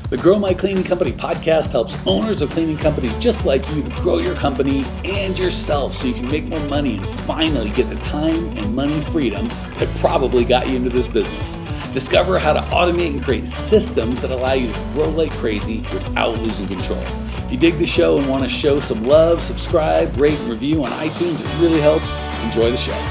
The Grow My Cleaning Company podcast helps owners of cleaning companies just like you to grow your company and yourself so you can make more money and finally get the time and money freedom that probably got you into this business. Discover how to automate and create systems that allow you to grow like crazy without losing control. If you dig the show and want to show some love, subscribe, rate, and review on iTunes. It really helps. Enjoy the show.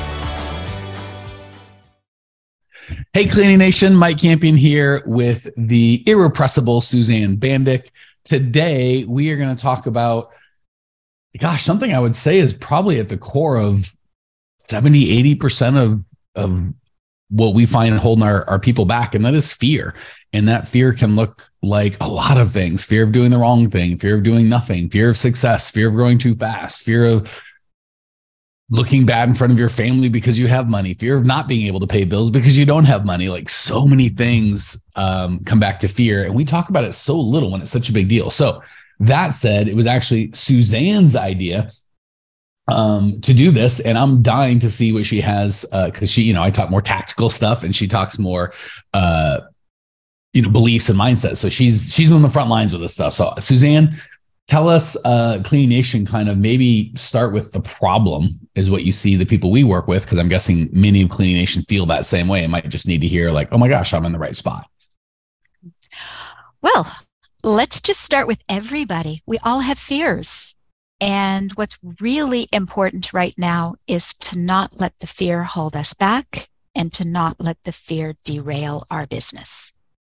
Hey, Cleaning Nation, Mike Campion here with the irrepressible Suzanne Bandick. Today, we are going to talk about, something I would say is probably at the core of 70, 80% of what we find holding our people back, and that is fear. And that fear can look like a lot of things: fear of doing the wrong thing, fear of doing nothing, fear of success, fear of growing too fast, fear of looking bad in front of your family because you have money, fear of not being able to pay bills because you don't have money. Like, so many things come back to fear, and we talk about it so little when it's such a big deal. So that said, it was actually Suzanne's idea to do this, and I'm dying to see what she has, because she, I talk more tactical stuff and she talks more beliefs and mindset. So she's on the front lines with this stuff. So Suzanne, tell us, Cleaning Nation, kind of maybe start with the problem is what you see the people we work with, because I'm guessing many of Cleaning Nation feel that same way and might just need to hear like, oh my gosh, I'm in the right spot. Well, let's just start with everybody. We all have fears. And what's really important right now is to not let the fear hold us back and to not let the fear derail our business.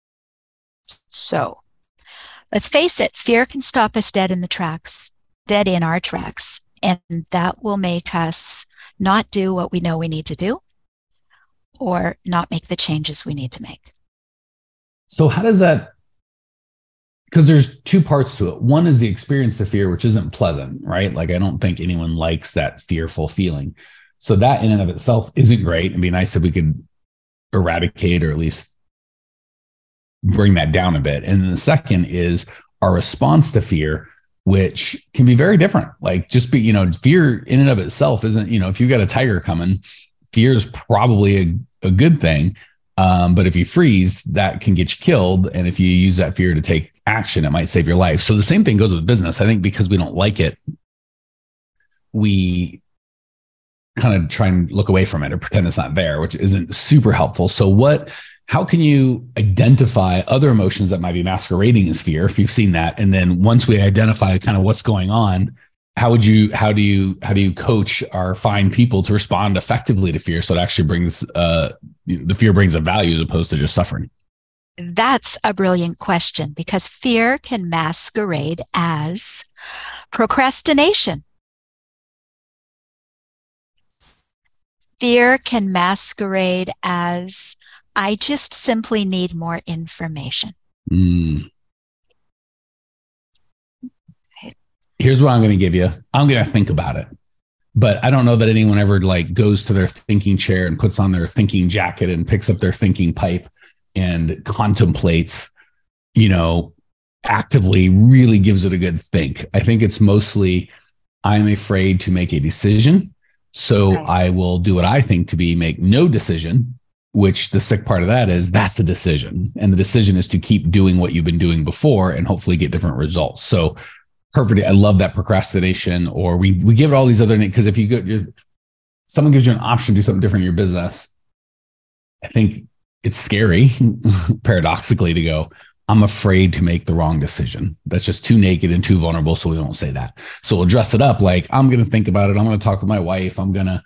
So let's face it, fear can stop us dead in our tracks, and that will make us not do what we know we need to do or not make the changes we need to make. So how does that, because there's two parts to it. One is the experience of fear, which isn't pleasant, right? Like, I don't think anyone likes that fearful feeling. So that in and of itself isn't great. It'd be nice if we could eradicate or at least bring that down a bit. And then the second is our response to fear, which can be very different. Like, just fear in and of itself isn't, if you've got a tiger coming, fear is probably a good thing. But if you freeze, that can get you killed. And if you use that fear to take action, it might save your life. So the same thing goes with business. I think because we don't like it, we kind of try and look away from it or pretend it's not there, which isn't super helpful. So how can you identify other emotions that might be masquerading as fear, if you've seen that? And then once we identify kind of what's going on, how do you coach or find people to respond effectively to fear so it actually brings the fear brings a value as opposed to just suffering? That's a brilliant question, because fear can masquerade as procrastination. Fear can masquerade as, I just simply need more information. Here's what I'm going to give you. I'm going to think about it. But I don't know that anyone ever goes to their thinking chair and puts on their thinking jacket and picks up their thinking pipe and contemplates, actively really gives it a good think. I think it's mostly, I'm afraid to make a decision. So I will do what I think to be make no decision, which the sick part of that is that's the decision. And the decision is to keep doing what you've been doing before and hopefully get different results. So perfect. I love that procrastination, or we give it all these other names, because if someone gives you an option to do something different in your business, I think it's scary, paradoxically, to go, I'm afraid to make the wrong decision. That's just too naked and too vulnerable. So we won't say that. So we'll dress it up like, I'm going to think about it. I'm going to talk with my wife. I'm going to,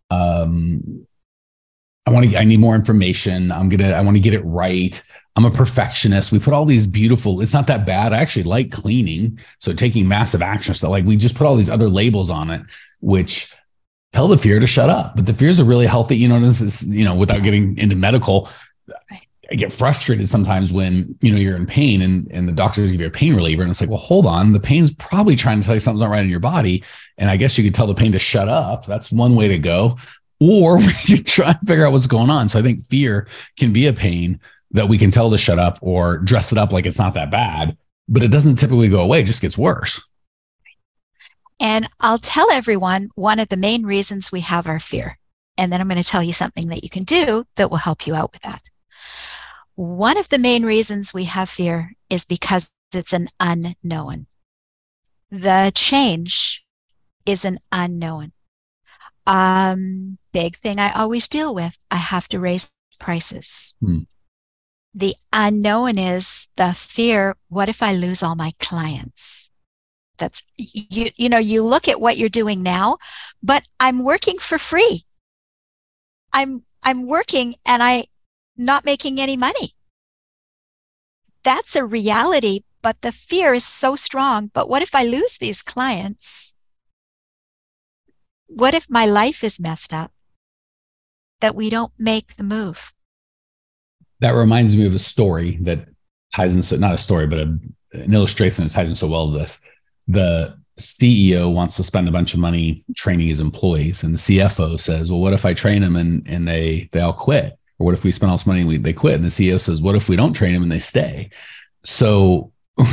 I need more information. I want to get it right. I'm a perfectionist. We put all these beautiful, it's not that bad. I actually like cleaning. So taking massive action stuff, like we just put all these other labels on it, which tell the fear to shut up. But the fears are really healthy. This is, without getting into medical, I get frustrated sometimes when, you're in pain and the doctors give you a pain reliever. And it's like, well, hold on. The pain's probably trying to tell you something's not right in your body. And I guess you could tell the pain to shut up. That's one way to go. Or we should try and figure out what's going on. So I think fear can be a pain that we can tell to shut up or dress it up like it's not that bad, but it doesn't typically go away. It just gets worse. And I'll tell everyone one of the main reasons we have our fear. And then I'm going to tell you something that you can do that will help you out with that. One of the main reasons we have fear is because it's an unknown. The change is an unknown. Big thing I always deal with, I have to raise prices. The unknown is the fear, what if I lose all my clients? That's, you look at what you're doing now, but I'm working for free. I'm working and I'm not making any money. That's a reality, but the fear is so strong. But what if I lose these clients? What if my life is messed up? That we don't make the move. That reminds me of a story that ties in, not a story, but an illustration that ties in so well to this. The CEO wants to spend a bunch of money training his employees, and the CFO says, well, what if I train them and they all quit? Or what if we spend all this money and they quit? And the CEO says, what if we don't train them and they stay? So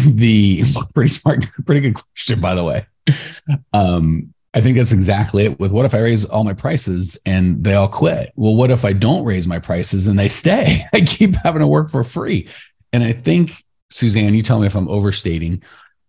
pretty good question, by the way. I think that's exactly it with what if I raise all my prices and they all quit? Well, what if I don't raise my prices and they stay? I keep having to work for free. And I think, Suzanne, you tell me if I'm overstating.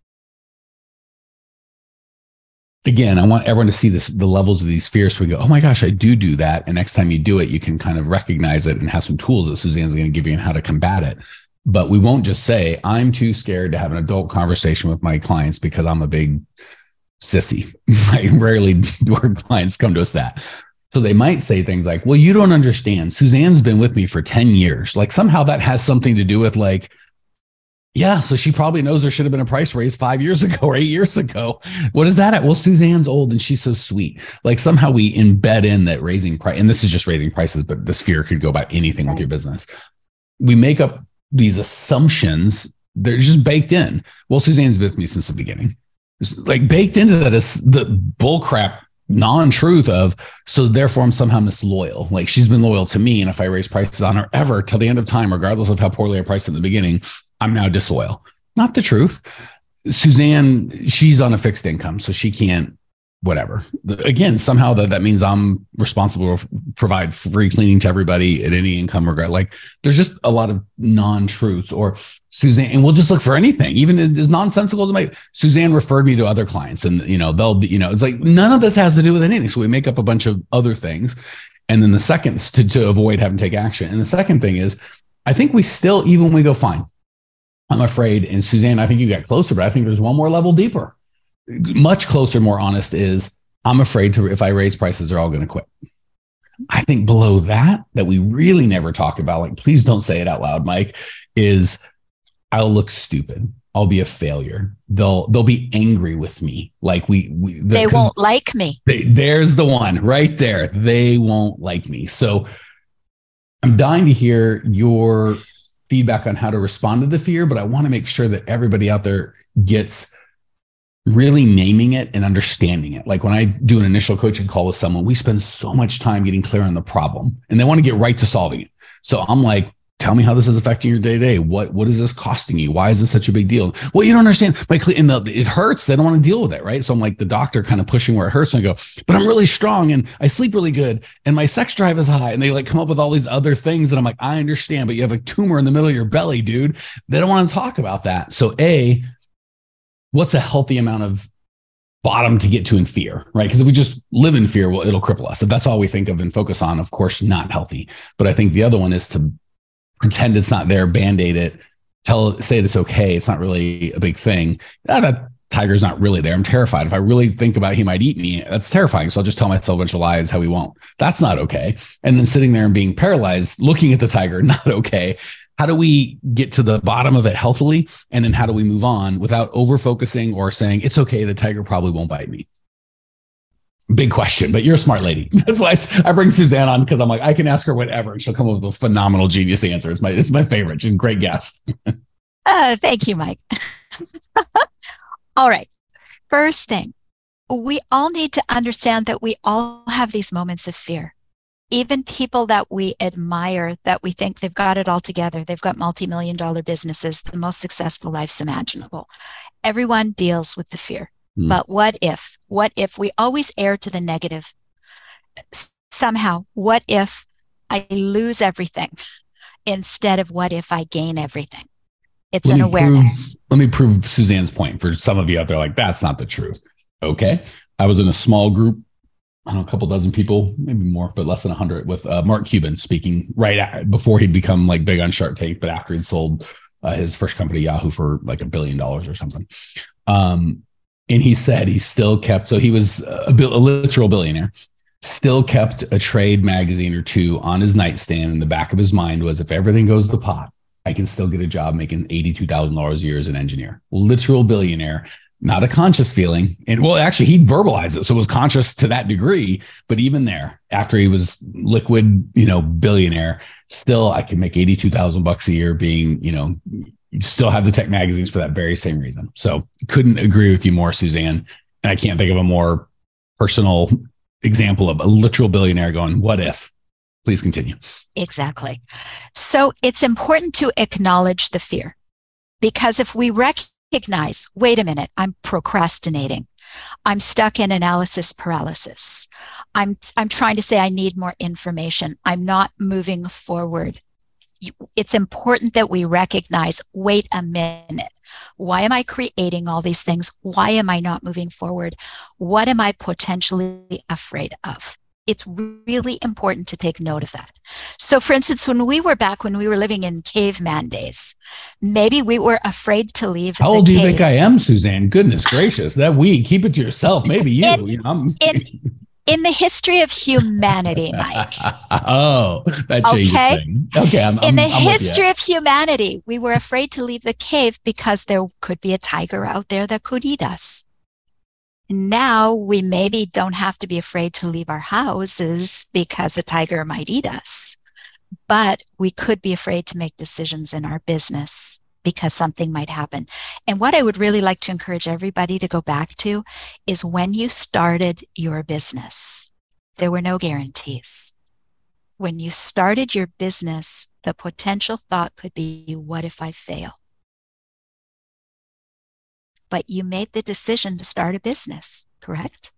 Again, I want everyone to see the levels of these fears. So we go, oh my gosh, I do that. And next time you do it, you can kind of recognize it and have some tools that Suzanne's going to give you on how to combat it. But we won't just say, I'm too scared to have an adult conversation with my clients because I'm a big sissy. I rarely do our clients come to us that. So they might say things like, well, you don't understand. Suzanne's been with me for 10 years. Like somehow that has something to do with like, yeah, so she probably knows there should have been a price raise 5 years ago or 8 years ago. What is that at? Well, Suzanne's old and she's so sweet. Like somehow we embed in that raising price, and this is just raising prices, but this fear could go about anything with your business. We make up these assumptions. They're just baked in. Well, Suzanne's with me since the beginning. It's like baked into that is the bullcrap non-truth of, so therefore I'm somehow misloyal. Like she's been loyal to me. And if I raise prices on her ever till the end of time, regardless of how poorly I priced in the beginning, I'm now disloyal. Not the truth. Suzanne, she's on a fixed income, so she can't, whatever. Again, somehow that means I'm responsible to provide free cleaning to everybody at any income regard. Like there's just a lot of non-truths. Or Suzanne, and we'll just look for anything, even as nonsensical as Suzanne referred me to other clients, and they'll be, it's like none of this has to do with anything. So we make up a bunch of other things. And then the second to avoid having to take action. And the second thing is, I think we still, even when we go fine, I'm afraid, and Suzanne, I think you got closer, but I think there's one more level deeper, much closer, more honest is, I'm afraid if I raise prices, they're all going to quit. I think below that we really never talk about, like, please don't say it out loud, Mike, is I'll look stupid. I'll be a failure. They'll be angry with me. Like they won't like me. There's the one right there. They won't like me. So I'm dying to hear your feedback on how to respond to the fear, but I want to make sure that everybody out there gets really naming it and understanding it. Like when I do an initial coaching call with someone, we spend so much time getting clear on the problem and they want to get right to solving it. So I'm like, tell me how this is affecting your day-to-day. What is this costing you? Why is this such a big deal? Well, you don't understand. It hurts. They don't want to deal with it, right? So I'm like the doctor kind of pushing where it hurts, and I go, but I'm really strong and I sleep really good and my sex drive is high. And they like come up with all these other things that I'm like, I understand, but you have a tumor in the middle of your belly, dude. They don't want to talk about that. So what's a healthy amount of bottom to get to in fear, right? Because if we just live in fear, well, it'll cripple us. If that's all we think of and focus on, of course, not healthy. But I think the other one is to pretend it's not there, band-aid it, say it's okay. It's not really a big thing. That tiger's not really there. I'm terrified. If I really think about he might eat me, that's terrifying. So I'll just tell myself a bunch of lies how he won't. That's not okay. And then sitting there and being paralyzed, looking at the tiger, not okay. How do we get to the bottom of it healthily? And then how do we move on without over-focusing or saying, it's okay, the tiger probably won't bite me? Big question, but you're a smart lady. That's why I bring Suzanne on, because I'm like, I can ask her whatever and she'll come up with a phenomenal, genius answer. It's my favorite. She's a great guest. Thank you, Mike. All right. First thing, we all need to understand that we all have these moments of fear. Even people that we admire, that we think they've got it all together, they've got multi-million-dollar businesses, the most successful lives imaginable. Everyone deals with the fear. But what if we always err to the negative? Somehow, what if I lose everything instead of what if I gain everything. It's an awareness. Let me prove Suzanne's point for some of you out there. Like, that's not the truth. Okay. I was in a small group, I don't know, a couple dozen people, maybe more, but less than 100, with Mark Cuban speaking before he'd become like big on Shark Tank, but after he'd sold his first company, Yahoo, for like $1 billion or something. And he said he still kept, so he was a literal billionaire, still kept a trade magazine or two on his nightstand. In the back of his mind was, if everything goes to pot, I can still get a job making $82,000 a year as an engineer. Literal billionaire, not a conscious feeling. And well, actually, he verbalized it, so it was conscious to that degree. But even there, after he was liquid, billionaire, still I can make $82,000 a year being, you still have the tech magazines for that very same reason. So couldn't agree with you more, Suzanne. And I can't think of a more personal example of a literal billionaire going, what if? Please continue. Exactly. So it's important to acknowledge the fear, because if we recognize, wait a minute, I'm procrastinating, I'm stuck in analysis paralysis, I'm trying to say I need more information, I'm not moving forward. It's important that we recognize, wait a minute, why am I creating all these things? Why am I not moving forward? What am I potentially afraid of? It's really important to take note of that. So for instance, when we were living in caveman days, maybe we were afraid to leave. How old do you think I am, Suzanne? Goodness gracious, keep it to yourself. Maybe you. In the history of humanity, Mike. Oh, that changes things. Okay. In the history of humanity, we were afraid to leave the cave because there could be a tiger out there that could eat us. Now we maybe don't have to be afraid to leave our houses because a tiger might eat us, but we could be afraid to make decisions in our business because something might happen. And what I would really like to encourage everybody to go back to is, when you started your business, there were no guarantees. When you started your business, the potential thought could be, what if I fail? But you made the decision to start a business, correct?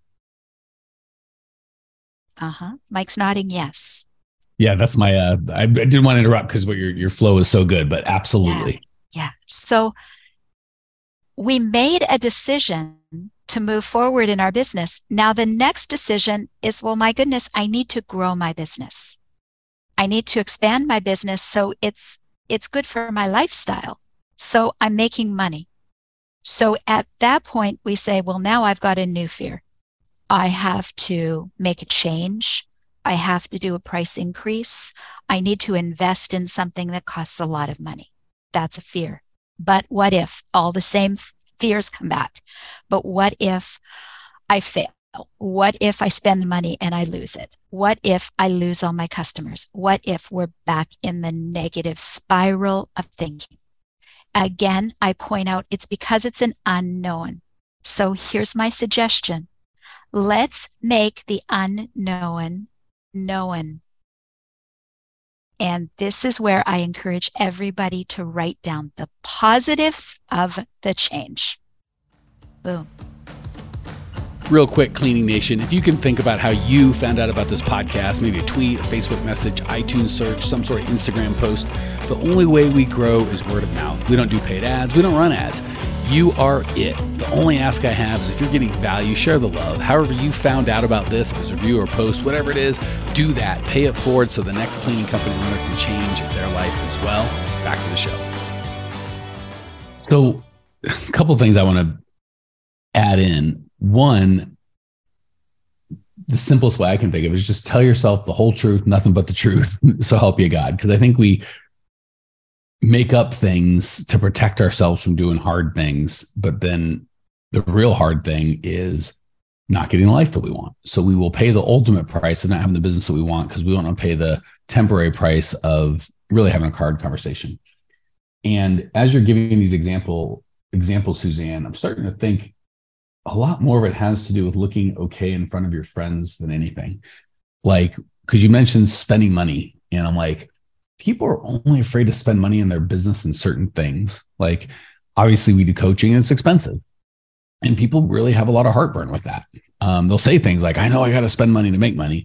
Mike's nodding yes. Yeah, that's my, I didn't want to interrupt because your flow is so good, but absolutely. Yeah. So we made a decision to move forward in our business. Now the next decision is, well, my goodness, I need to grow my business. I need to expand my business so it's good for my lifestyle. So I'm making money. So at that point we say, well, now I've got a new fear. I have to make a change. I have to do a price increase. I need to invest in something that costs a lot of money. That's a fear. But what if all the same fears come back? But what if I fail? What if I spend the money and I lose it? What if I lose all my customers? What if we're back in the negative spiral of thinking? Again, I point out it's because it's an unknown. So here's my suggestion. Let's make the unknown known. And this is where I encourage everybody to write down the positives of the change. Boom. Real quick, Cleaning Nation, if you can think about how you found out about this podcast, maybe a tweet, a Facebook message, iTunes search, some sort of Instagram post, the only way we grow is word of mouth. We don't do paid ads. We don't run ads. You are it. The only ask I have is, if you're getting value, share the love. However you found out about this, if it's a review or post, whatever it is, do that. Pay it forward so the next cleaning company owner can change their life as well. Back to the show. So a couple of things I want to add in. One, the simplest way I can think of is just tell yourself the whole truth, nothing but the truth. So help you God. Because I think we make up things to protect ourselves from doing hard things. But then the real hard thing is not getting the life that we want. So we will pay the ultimate price of not having the business that we want, because we want to pay the temporary price of really having a hard conversation. And as you're giving these examples, Suzanne, I'm starting to think a lot more of it has to do with looking okay in front of your friends than anything. Like, because you mentioned spending money, and I'm like, people are only afraid to spend money in their business in certain things. Like, obviously we do coaching and it's expensive, and people really have a lot of heartburn with that. They'll say things like, I know I got to spend money to make money.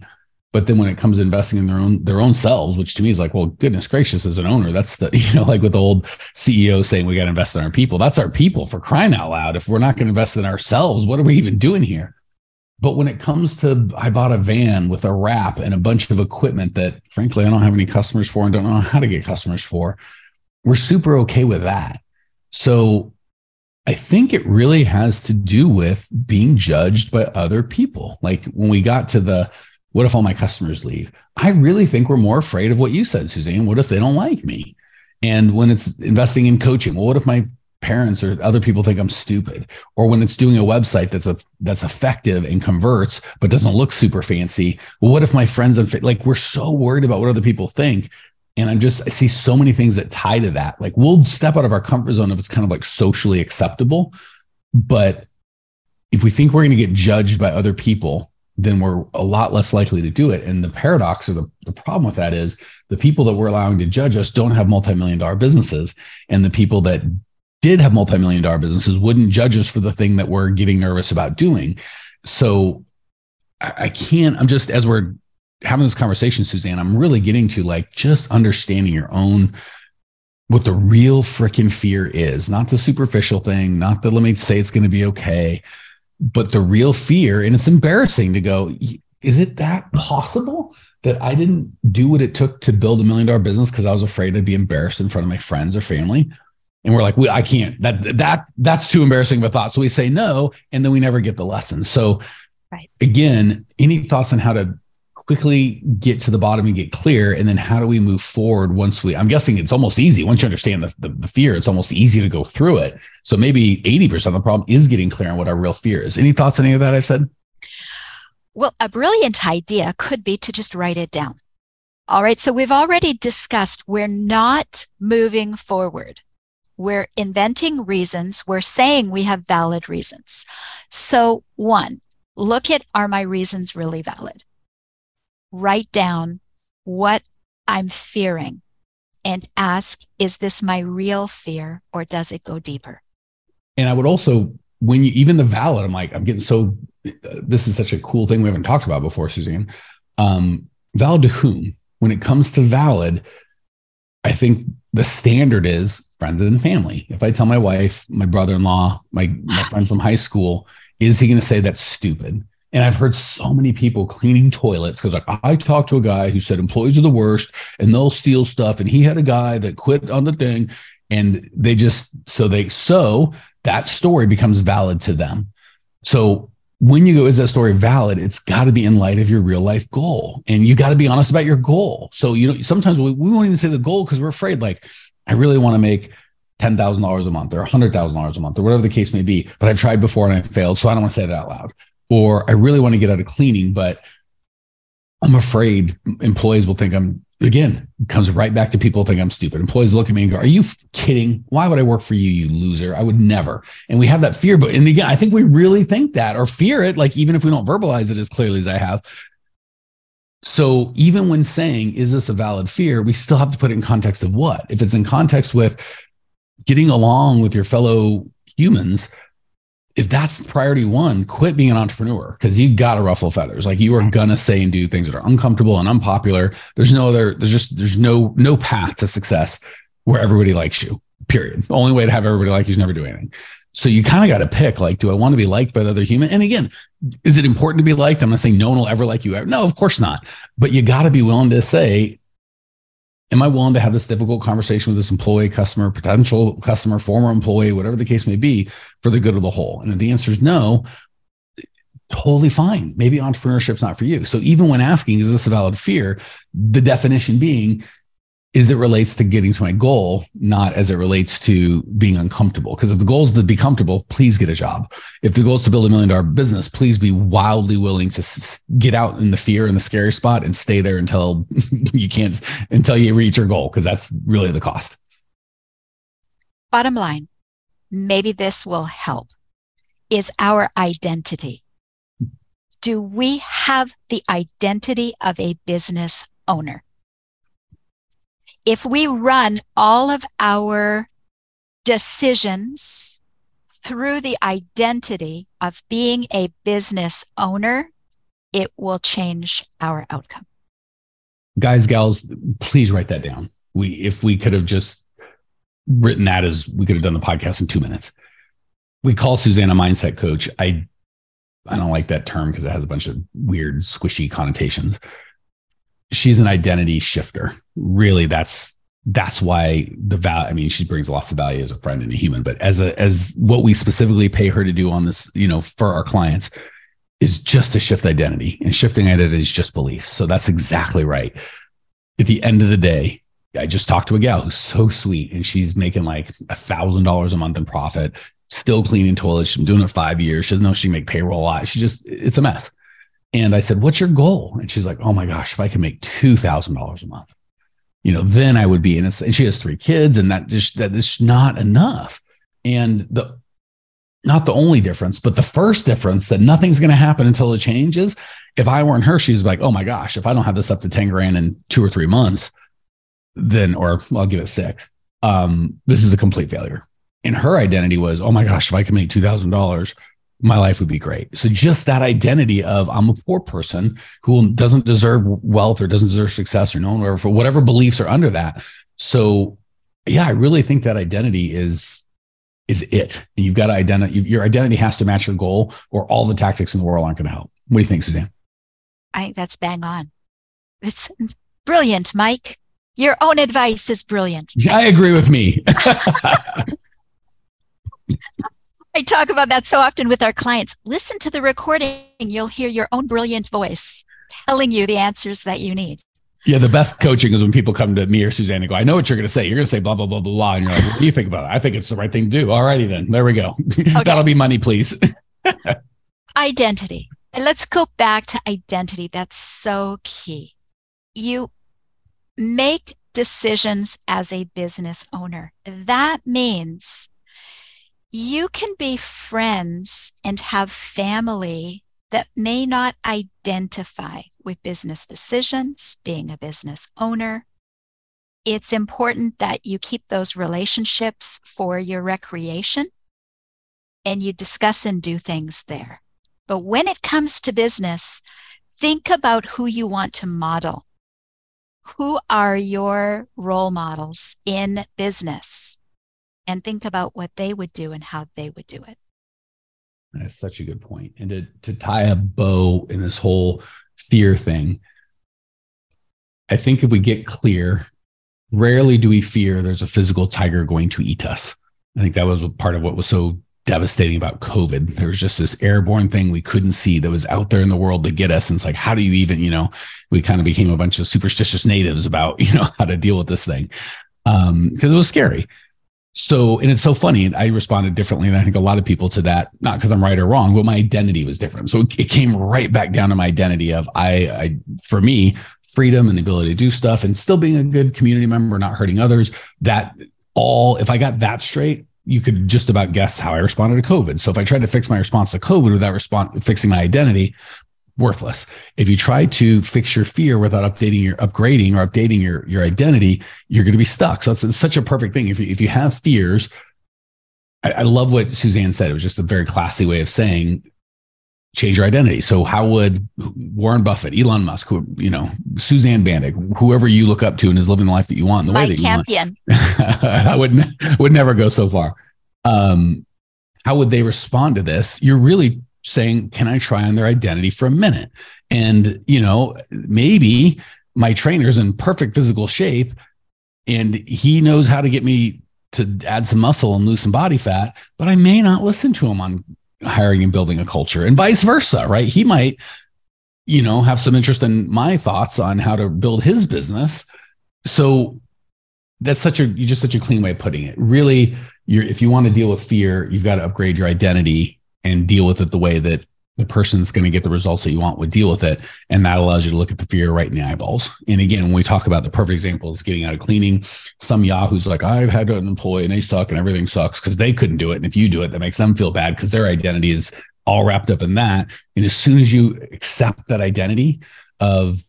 But then when it comes to investing in their own selves, which to me is like, well, goodness gracious, as an owner, that's the, like with the old CEO saying we got to invest in our people. That's our people, for crying out loud. If we're not going to invest in ourselves, what are we even doing here? But when it comes to, I bought a van with a wrap and a bunch of equipment that frankly, I don't have any customers for and don't know how to get customers for. We're super okay with that. So I think it really has to do with being judged by other people. Like when we got to what if all my customers leave? I really think we're more afraid of what you said, Suzanne. What if they don't like me? And when it's investing in coaching, well, what if my parents or other people think I'm stupid? Or when it's doing a website that's effective and converts, but doesn't look super fancy. Well, what if my friends like we're so worried about what other people think? And I see so many things that tie to that. Like we'll step out of our comfort zone if it's kind of like socially acceptable. But if we think we're going to get judged by other people, then we're a lot less likely to do it. And the paradox or the problem with that is the people that we're allowing to judge us don't have multi-million-dollar businesses. And the people that did have multi-million-dollar businesses wouldn't judge us for the thing that we're getting nervous about doing. So I'm just, as we're having this conversation, Suzanne, I'm really getting to like just understanding your own, what the real freaking fear is, not the superficial thing, not the, let me say it's going to be okay, but the real fear. And it's embarrassing to go, is it that possible that I didn't do what it took to build $1 million business because I was afraid I'd be embarrassed in front of my friends or family? And we're like, I can't, that's too embarrassing of a thought. So we say no, and then we never get the lesson. So Again, any thoughts on how to quickly get to the bottom and get clear? And then how do we move forward I'm guessing it's almost easy. Once you understand the fear, it's almost easy to go through it. So maybe 80% of the problem is getting clear on what our real fear is. Any thoughts on any of that I said? Well, a brilliant idea could be to just write it down. All right. So we've already discussed we're not moving forward. We're inventing reasons. We're saying we have valid reasons. So one, look at, are my reasons really valid? Write down what I'm fearing and ask, is this my real fear or does it go deeper? And I would also, even the valid, I'm like, I'm getting so, this is such a cool thing we haven't talked about before, Suzanne. Valid to whom? When it comes to valid, I think the standard is friends and family. If I tell my wife, my brother-in-law, my friend from high school, is he going to say that's stupid? And I've heard so many people cleaning toilets because like, I talked to a guy who said employees are the worst and they'll steal stuff. And he had a guy that quit on the thing and so that story becomes valid to them. So when you go, is that story valid? It's got to be in light of your real life goal. And you got to be honest about your goal. So, sometimes we won't even say the goal because we're afraid, like, I really want to make $10,000 a month or $100,000 a month or whatever the case may be, but I've tried before and I failed. So I don't want to say that out loud. Or I really want to get out of cleaning, but I'm afraid employees will think again, comes right back to people think I'm stupid. Employees look at me and go, are you kidding? Why would I work for you, you loser? I would never. And we have that fear, but again, I think we really think that or fear it, like even if we don't verbalize it as clearly as I have. So even when saying, is this a valid fear? We still have to put it in context of what? If it's in context with getting along with your fellow humans, if that's priority one, quit being an entrepreneur because you got to ruffle feathers. Like you are going to say and do things that are uncomfortable and unpopular. There's no path to success where everybody likes you, period. The only way to have everybody like you is never do anything. So you kind of got to pick, like, do I want to be liked by the other human? And again, is it important to be liked? I'm not saying no one will ever like you. No, of course not. But you got to be willing to say, am I willing to have this difficult conversation with this employee, customer, potential customer, former employee, whatever the case may be, for the good of the whole? And if the answer is no, totally fine. Maybe entrepreneurship's not for you. So even when asking, is this a valid fear? The definition being, is it relates to getting to my goal, not as it relates to being uncomfortable. Because if the goal is to be comfortable, please get a job. If the goal is to build $1 million business, please be wildly willing to get out in the fear and the scary spot and stay there until you reach your goal, because that's really the cost. Bottom line, maybe this will help, is our identity. Do we have the identity of a business owner? If we run all of our decisions through the identity of being a business owner, it will change our outcome. Guys, gals, please write that down. If we could have just written that, as we could have done the podcast in 2 minutes. We call Suzanne a mindset coach. I don't like that term because it has a bunch of weird, squishy connotations. She's an identity shifter. Really, that's why the value. I mean, she brings lots of value as a friend and a human, but as what we specifically pay her to do on this, for our clients, is just to shift identity, and shifting identity is just beliefs. So that's exactly right. At the end of the day, I just talked to a gal who's so sweet, and she's making like $1,000 a month in profit, still cleaning toilets. She's been doing it 5 years. She doesn't know she can make payroll a lot. It's a mess. And I said, "What's your goal?" And she's like, "Oh my gosh, if I can make $2,000 a month, then I would be in it." And she has 3 kids, and that is not enough. And not the only difference, but the first difference that nothing's going to happen until it changes. If I weren't her, she's like, "Oh my gosh, if I don't have this up to 10 grand in 2 or 3 months, then, or I'll give it 6. This is a complete failure." And her identity was, "Oh my gosh, if I can make $2,000, my life would be great." So just that identity of, I'm a poor person who doesn't deserve wealth or doesn't deserve success or no one, or for whatever beliefs are under that. So yeah, I really think that identity is it. And you've got to your identity has to match your goal, or all the tactics in the world aren't going to help. What do you think, Suzanne? I think that's bang on. It's brilliant, Mike. Your own advice is brilliant. I agree with me. I talk about that so often with our clients. Listen to the recording. You'll hear your own brilliant voice telling you the answers that you need. Yeah, the best coaching is when people come to me or Suzanne and go, "I know what you're going to say. You're going to say blah, blah, blah, blah, blah." And you're like, "What do you think about it?" "I think it's the right thing to do." "All righty then. There we go." Okay. That'll be money, please. Identity. And let's go back to identity. That's so key. You make decisions as a business owner. That means you can be friends and have family that may not identify with business decisions, being a business owner. It's important that you keep those relationships for your recreation and you discuss and do things there. But when it comes to business, think about who you want to model. Who are your role models in business? And think about what they would do and how they would do it. That's such a good point. And to tie a bow in this whole fear thing, I think if we get clear, rarely do we fear there's a physical tiger going to eat us. I think that was part of what was so devastating about COVID. There was just this airborne thing we couldn't see that was out there in the world to get us. And it's like, how do you even, we kind of became a bunch of superstitious natives about, how to deal with this thing. Because it was scary. So, and it's so funny. I responded differently than I think a lot of people to that, not because I'm right or wrong, but my identity was different. So it came right back down to my identity of for me, freedom and the ability to do stuff and still being a good community member, not hurting others. If I got that straight, you could just about guess how I responded to COVID. So if I tried to fix my response to COVID without fixing my identity, worthless. If you try to fix your fear without updating your identity, you're going to be stuck. So it's such a perfect thing. If you have fears, I love what Suzanne said. It was just a very classy way of saying, change your identity. So how would Warren Buffett, Elon Musk, Suzanne Bandig, whoever you look up to and is living the life that you want, in the way that you champion. Want, I would never go so far. How would they respond to this? You're really saying, can I try on their identity for a minute? And, maybe my trainer's in perfect physical shape and he knows how to get me to add some muscle and lose some body fat, but I may not listen to him on hiring and building a culture, and vice versa, right? He might, have some interest in my thoughts on how to build his business. So that's such a clean way of putting it. Really, if you want to deal with fear, you've got to upgrade your identity and deal with it the way that the person that's going to get the results that you want would deal with it. And that allows you to look at the fear right in the eyeballs. And again, when we talk about the perfect example is getting out of cleaning, some Yahoo's like, "I've had an employee and they suck and everything sucks," because they couldn't do it. And if you do it, that makes them feel bad because their identity is all wrapped up in that. And as soon as you accept that identity of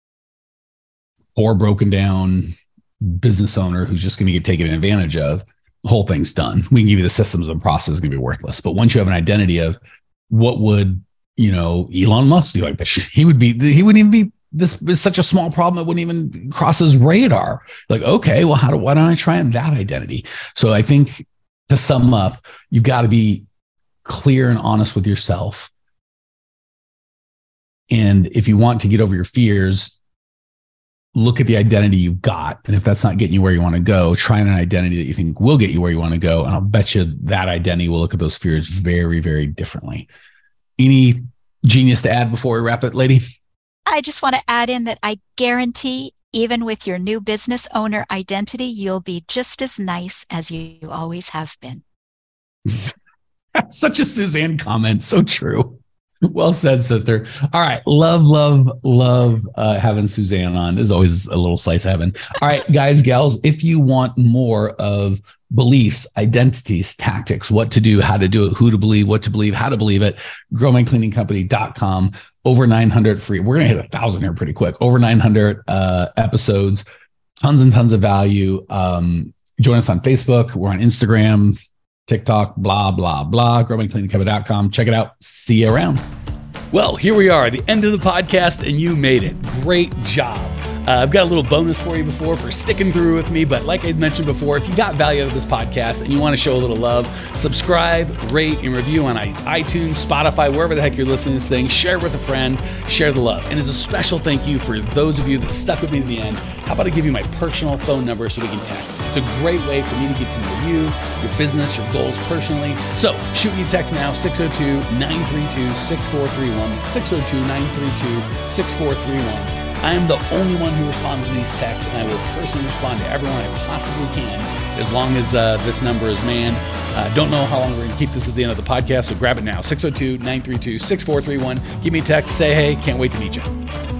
poor, broken down business owner who's just going to get taken advantage of, the whole thing's done. We can give you the systems and process is going to be worthless. But once you have an identity of what would Elon Musk, like, he wouldn't even be, this is such a small problem, it wouldn't even cross his radar. Like, okay, well, why don't I try on that identity? So I think, to sum up, you've got to be clear and honest with yourself. And if you want to get over your fears, look at the identity you've got. And if that's not getting you where you want to go, try an identity that you think will get you where you want to go. And I'll bet you that identity will look at those fears very, very differently. Any genius to add before we wrap it, lady? I just want to add in that I guarantee, even with your new business owner identity, you'll be just as nice as you always have been. That's such a Suzanne comment. So true. Well said, sister. All right. Love having Suzanne on. There's always a little slice of heaven. All right, guys, gals, if you want more of beliefs, identities, tactics, what to do, how to do it, who to believe, what to believe, how to believe it, growmycleaningcompany.com. Over 900 free. We're going to hit 1,000 here pretty quick. Over 900 episodes, tons and tons of value. Join us on Facebook. We're on Instagram, TikTok, blah, blah, blah. growmycleaningcompany.com. Check it out. See you around. Well, here we are, the end of the podcast, and you made it. Great job. I've got a little bonus for you for sticking through with me. But like I mentioned before, if you got value out of this podcast and you want to show a little love, subscribe, rate, and review on iTunes, Spotify, wherever the heck you're listening to this thing. Share it with a friend. Share the love. And as a special thank you for those of you that stuck with me to the end, how about I give you my personal phone number so we can text? It's a great way for me to get to know you, your business, your goals personally. So shoot me a text now, 602-932-6431, 602-932-6431. I am the only one who responds to these texts, and I will personally respond to everyone I possibly can as long as this number is manned. Don't know how long we're going to keep this at the end of the podcast, so grab it now, 602-932-6431. Give me a text, say hey, can't wait to meet you.